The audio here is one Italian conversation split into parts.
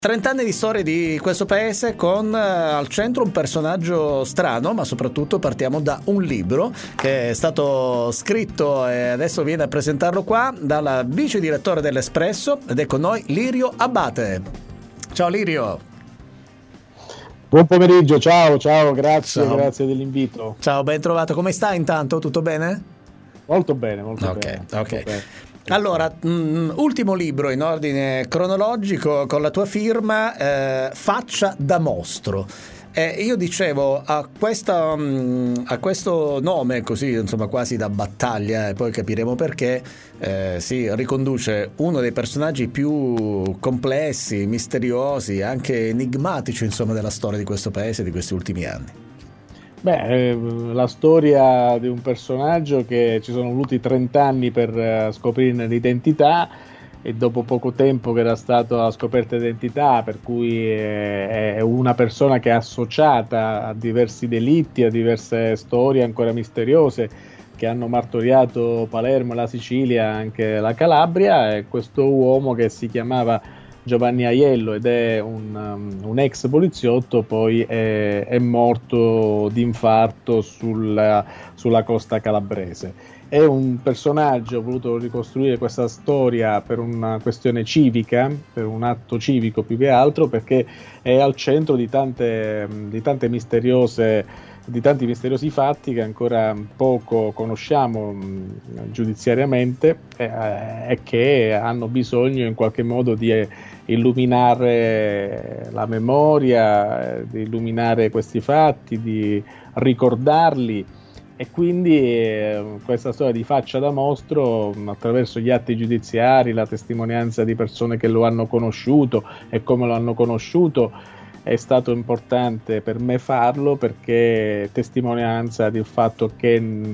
30 anni di storia di questo paese con al centro un personaggio strano, ma soprattutto partiamo da un libro che è stato scritto e adesso viene a presentarlo qua dalla vice direttore dell'Espresso ed è con noi Lirio Abate. Ciao Lirio. Buon pomeriggio, ciao, grazie dell'invito. Ciao, ben trovato. Come stai intanto? Tutto bene? Molto bene, molto bene. Allora, ultimo libro in ordine cronologico con la tua firma, Faccia da mostro. Io dicevo a questo nome così, insomma, quasi da battaglia, e poi capiremo perché, si riconduce uno dei personaggi più complessi, misteriosi, anche enigmatici, insomma, della storia di questo paese di questi ultimi anni. La storia di un personaggio che ci sono voluti 30 anni per scoprirne l'identità, e dopo poco tempo che era stato la scoperta d'identità, per cui è una persona che è associata a diversi delitti, a diverse storie ancora misteriose che hanno martoriato Palermo, la Sicilia, anche la Calabria. E questo uomo, che si chiamava Giovanni Aiello ed è un ex poliziotto, poi è morto d'infarto sulla costa calabrese. È un personaggio, ho voluto ricostruire questa storia per una questione civica, per un atto civico più che altro, perché è al centro di tanti misteriosi fatti che ancora poco conosciamo giudiziariamente, e che hanno bisogno in qualche modo di illuminare la memoria, di illuminare questi fatti, di ricordarli. E quindi questa storia di Faccia da mostro, attraverso gli atti giudiziari, la testimonianza di persone che lo hanno conosciuto e come lo hanno conosciuto, è stato importante per me farlo, perché testimonianza del fatto che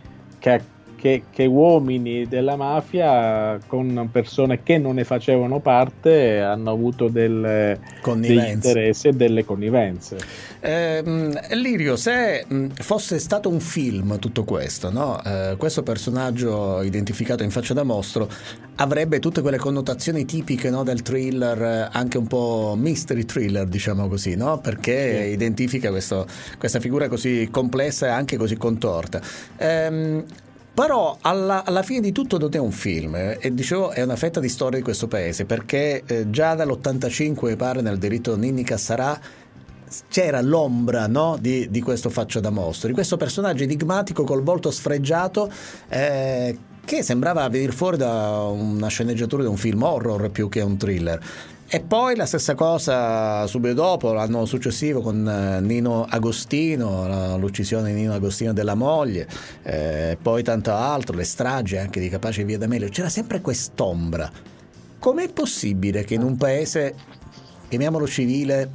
uomini della mafia con persone che non ne facevano parte hanno avuto degli interessi e delle connivenze. Lirio, se fosse stato un film tutto questo, no? Questo personaggio identificato in Faccia da mostro avrebbe tutte quelle connotazioni tipiche, no, del thriller, anche un po' mystery thriller, diciamo così, no? Perché sì, identifica questa figura così complessa e anche così contorta. Però alla fine di tutto non è un film, e dicevo è una fetta di storia di questo paese, perché già dall'85 pare nel delitto Ninni Cassarà c'era l'ombra, no, di questo Faccia da mostro, di questo personaggio enigmatico col volto sfregiato, che sembrava venire fuori da una sceneggiatura di un film horror più che un thriller. E poi la stessa cosa subito dopo, l'anno successivo, con Nino Agostino, l'uccisione di Nino Agostino della moglie, poi tanto altro, le stragi anche di Capaci e Via D'Amelio. C'era sempre quest'ombra. Com'è possibile che in un paese, chiamiamolo civile,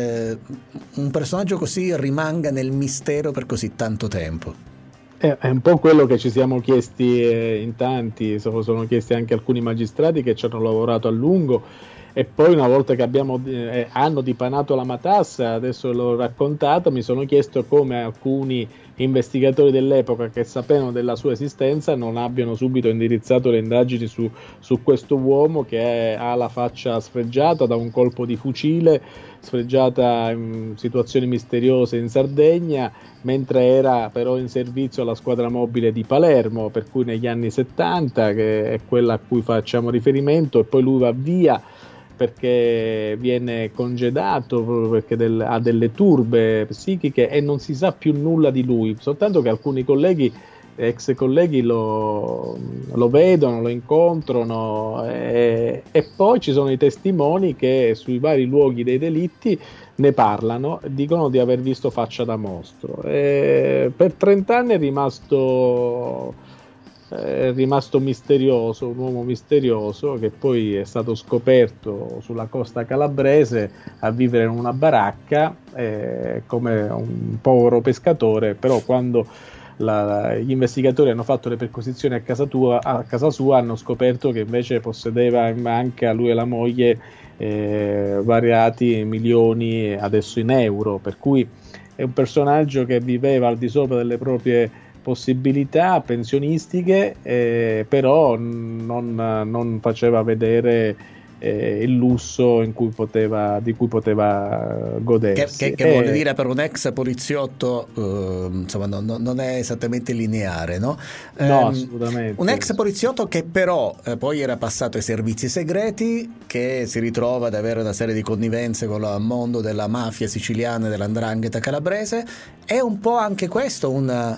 un personaggio così rimanga nel mistero per così tanto tempo? È un po' quello che ci siamo chiesti in tanti, sono chiesti anche alcuni magistrati che ci hanno lavorato a lungo. E poi, una volta che hanno dipanato la matassa, adesso l'ho raccontato, mi sono chiesto come alcuni investigatori dell'epoca, che sapevano della sua esistenza, non abbiano subito indirizzato le indagini su questo uomo che ha la faccia sfregiata da un colpo di fucile, sfregiata in situazioni misteriose in Sardegna, mentre era però in servizio alla squadra mobile di Palermo, per cui negli anni 70, che è quella a cui facciamo riferimento, e poi lui va via perché viene congedato, perché ha delle turbe psichiche e non si sa più nulla di lui, soltanto che alcuni ex colleghi lo vedono, lo incontrano, e poi ci sono i testimoni che sui vari luoghi dei delitti ne parlano, dicono di aver visto Faccia da mostro. Per 30 anni è rimasto misterioso, un uomo misterioso che poi è stato scoperto sulla costa calabrese a vivere in una baracca, come un povero pescatore. Però quando gli investigatori hanno fatto le perquisizioni a casa sua, hanno scoperto che invece possedeva anche a lui e la moglie variati milioni, adesso in euro, per cui è un personaggio che viveva al di sopra delle proprie possibilità pensionistiche, però non faceva vedere il lusso di cui poteva godersi. Che vuol dire per un ex poliziotto, insomma, non è esattamente lineare, no? No, assolutamente. Un ex poliziotto che però poi era passato ai servizi segreti, che si ritrova ad avere una serie di connivenze con il mondo della mafia siciliana e dell''ndrangheta calabrese. È un po' anche questo un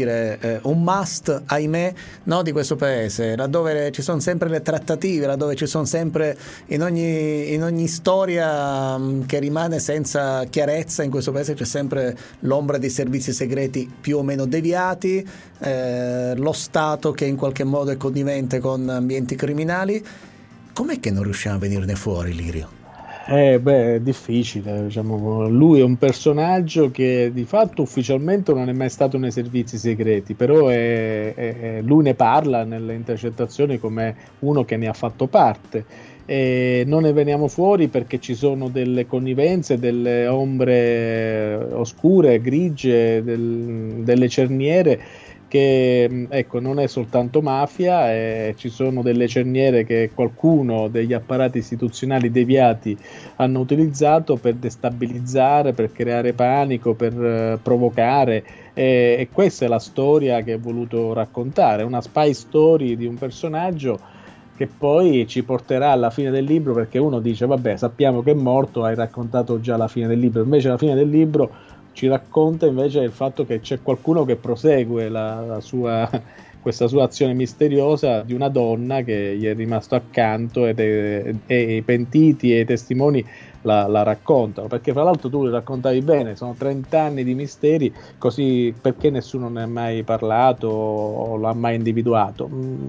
must, ahimè, no, di questo paese, laddove ci sono sempre le trattative, laddove ci sono sempre in ogni storia che rimane senza chiarezza, in questo paese c'è sempre l'ombra dei servizi segreti più o meno deviati, lo Stato che in qualche modo è connivente con ambienti criminali. Com'è che non riusciamo a venirne fuori, Lirio? È difficile, diciamo. Lui è un personaggio che di fatto ufficialmente non è mai stato nei servizi segreti, però lui ne parla nelle intercettazioni come uno che ne ha fatto parte. E non ne veniamo fuori perché ci sono delle connivenze, delle ombre oscure, grigie, delle cerniere che, ecco, non è soltanto mafia, ci sono delle cerniere che qualcuno degli apparati istituzionali deviati hanno utilizzato per destabilizzare, per creare panico, per provocare, e questa è la storia che ho voluto raccontare, una spy story di un personaggio che poi ci porterà alla fine del libro, perché uno dice vabbè, sappiamo che è morto, hai raccontato già la fine del libro, invece la fine del libro ci racconta invece il fatto che c'è qualcuno che prosegue questa sua azione misteriosa di una donna che gli è rimasto accanto, e i pentiti e i testimoni la raccontano, perché fra l'altro tu li raccontavi bene, sono 30 anni di misteri, così perché nessuno ne ha mai parlato o l'ha mai individuato?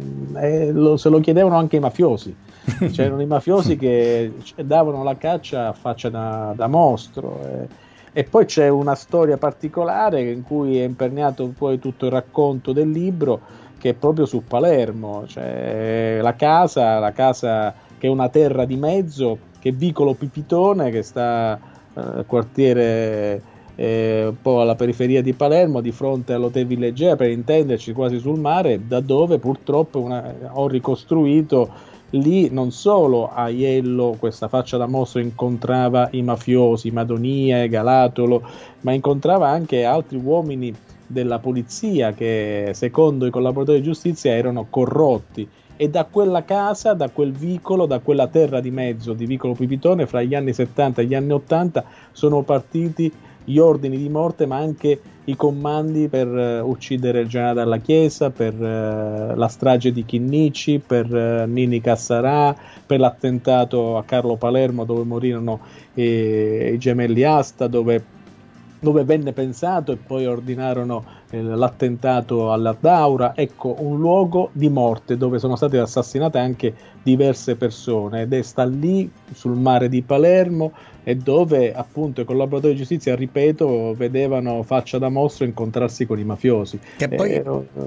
Se lo chiedevano anche i mafiosi. C'erano i mafiosi che davano la caccia a faccia da mostro, e poi c'è una storia particolare in cui è imperniato poi tutto il racconto del libro, che è proprio su Palermo, cioè la casa che è una terra di mezzo, che è Vicolo Pipitone, che sta quartiere un po' alla periferia di Palermo, di fronte all'Hotel Villeggia, per intenderci, quasi sul mare, da dove purtroppo ho ricostruito. Lì non solo a Aiello, questa faccia da mostro, incontrava i mafiosi, Madonia e Galatolo, ma incontrava anche altri uomini della polizia che, secondo i collaboratori di giustizia, erano corrotti. E da quella casa, da quel vicolo, da quella terra di mezzo di Vicolo Pipitone, fra gli anni 70 e gli anni 80, sono partiti gli ordini di morte, ma anche i comandi per uccidere il generale Dalla Chiesa, per la strage di Chinnici, per Nini Cassarà, per l'attentato a Carlo Palermo, dove morirono i gemelli Asta, dove venne pensato e poi ordinarono l'attentato all'Ardaura. Ecco, un luogo di morte dove sono state assassinate anche diverse persone, ed sta lì sul mare di Palermo, e dove appunto i collaboratori di giustizia, ripeto, vedevano faccia da mostro incontrarsi con i mafiosi. Che poi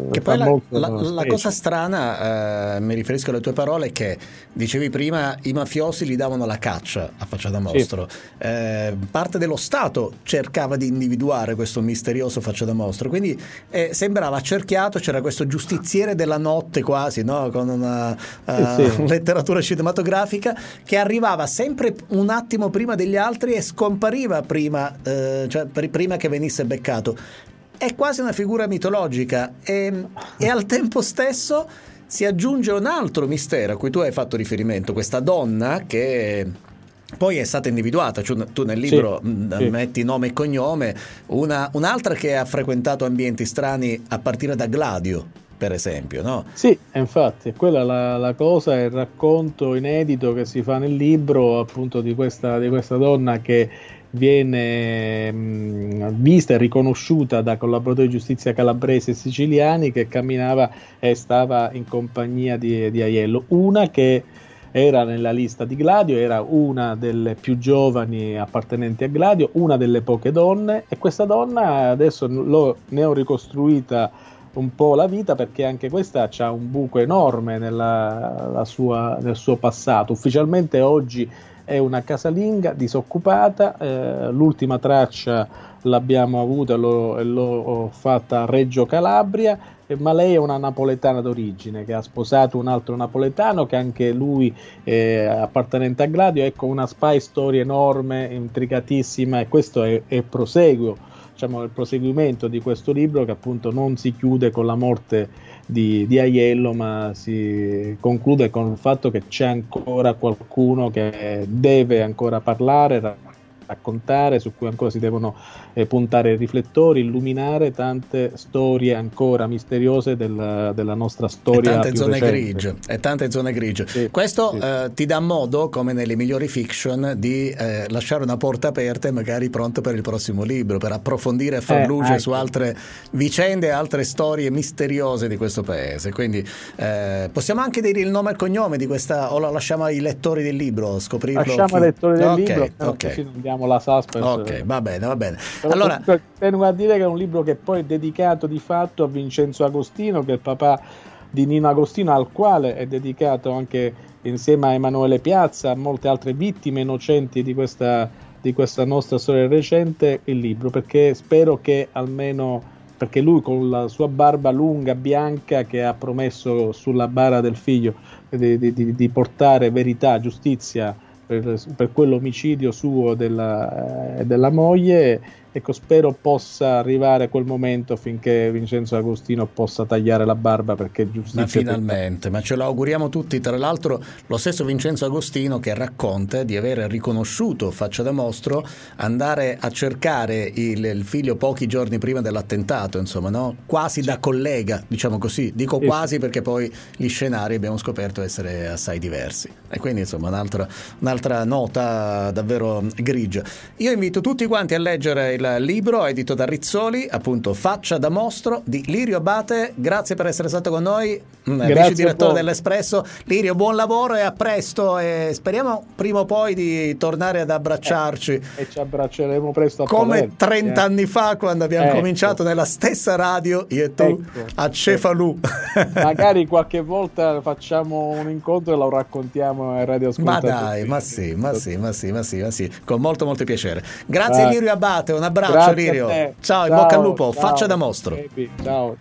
la cosa strana, mi riferisco alle tue parole, che dicevi prima, i mafiosi gli davano la caccia a faccia da mostro. Sì. Parte dello Stato cercava di individuare questo misterioso faccia da mostro, quindi sembrava accerchiato, c'era questo giustiziere della notte quasi, no? Con una letteratura cinematografica, che arrivava sempre un attimo prima degli altri e scompariva prima che venisse beccato. È quasi una figura mitologica, e al tempo stesso si aggiunge un altro mistero a cui tu hai fatto riferimento, questa donna che poi è stata individuata, cioè tu nel libro metti nome e cognome, un'altra che ha frequentato ambienti strani a partire da Gladio, per esempio, no? Sì, infatti, è quella la cosa, il racconto inedito che si fa nel libro, appunto, di questa donna che viene vista e riconosciuta da collaboratori di giustizia calabresi e siciliani, che camminava e stava in compagnia di Aiello, una che era nella lista di Gladio, era una delle più giovani appartenenti a Gladio, una delle poche donne, e questa donna adesso ne ho ricostruita un po' la vita, perché anche questa c'ha un buco enorme nel suo passato. Ufficialmente oggi è una casalinga disoccupata, l'ultima traccia l'abbiamo avuta e l'ho fatta a Reggio Calabria, ma lei è una napoletana d'origine che ha sposato un altro napoletano che anche lui è appartenente a Gladio. Ecco, una spy story enorme, intricatissima, e questo è proseguo, diciamo, il proseguimento di questo libro, che appunto non si chiude con la morte di Aiello, ma si conclude con il fatto che c'è ancora qualcuno che deve ancora parlare, raccontare, su cui ancora si devono puntare i riflettori, illuminare tante storie ancora misteriose della nostra storia. E tante più zone recente. grigie. E tante zone grigie. Sì, Questo sì. ti dà modo, come nelle migliori fiction, di lasciare una porta aperta e magari pronto per il prossimo libro, per approfondire e far luce su altre vicende, altre storie misteriose di questo paese. Quindi possiamo anche dire il nome e il cognome di questa, o lo lasciamo ai lettori del libro scoprirlo? Lasciamo ai lettori del libro, ok. Così non diamo la suspense. Ok, va bene, va bene. Però Allora, tengo a dire che è un libro che poi è dedicato di fatto a Vincenzo Agostino, che è il papà di Nino Agostino, al quale è dedicato anche, insieme a Emanuele Piazza, a molte altre vittime innocenti di questa nostra storia recente, il libro, perché spero che almeno, perché lui con la sua barba lunga, bianca, che ha promesso sulla bara del figlio di portare verità, giustizia per quell'omicidio suo della moglie, ecco, spero possa arrivare quel momento finché Vincenzo Agostino possa tagliare la barba, perché giustizia. Ma finalmente, ma ce lo auguriamo tutti. Tra l'altro lo stesso Vincenzo Agostino che racconta di aver riconosciuto Faccia da mostro, andare a cercare il figlio pochi giorni prima dell'attentato, insomma, no? Quasi da collega, diciamo così. Dico quasi perché poi gli scenari abbiamo scoperto essere assai diversi, e quindi insomma un'altra nota davvero grigia. Io invito tutti quanti a leggere il libro edito da Rizzoli, appunto Faccia da mostro, di Lirio Abate. Grazie per essere stato con noi, vice direttore dell'Espresso. Lirio, buon lavoro e a presto, e speriamo prima o poi di tornare ad abbracciarci, e ci abbracceremo presto come 30 anni fa, quando abbiamo cominciato nella stessa radio, io e tu, a Cefalù. Magari qualche volta facciamo un incontro e lo raccontiamo ai radioascoltatori. Ma dai, ma sì, con molto piacere. Grazie Lirio Abate, un abbraccio. Grazie Lirio. a te. Ciao, in bocca al lupo. Ciao. Faccia da mostro. Ciao.